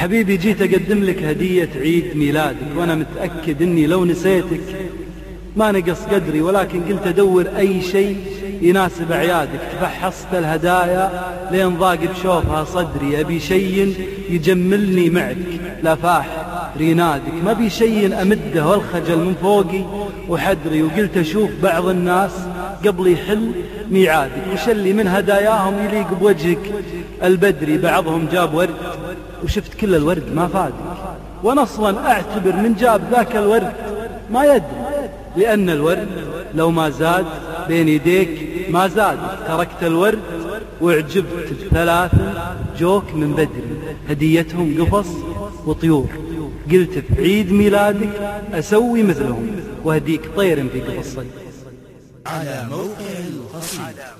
حبيبي جيت أقدم لك هدية عيد ميلادك، وأنا متأكد أني لو نسيتك ما نقص قدري، ولكن قلت أدور أي شيء يناسب أعيادك. تفحصت الهدايا لين ضاق بشوفها صدري، أبي شيء يجملني معك لا فاح رينادك، ما بي شيء أمده والخجل من فوقي وحدري. وقلت أشوف بعض الناس قبل يحل ميعادك، وش اللي من هداياهم يليق بوجهك البدري. بعضهم جاب ورد وشفت كل الورد ما فادك، وأنا أصلا أعتبر من جاب ذاك الورد ما يدري، لأن الورد لو ما زاد بين يديك ما زاد. تركت الورد وعجبت بثلاثة جوك من بدري، هديتهم قفص وطيور. قلت في عيد ميلادك أسوي مثلهم وهديك طير في قفص صدر. على موقع القصيدة.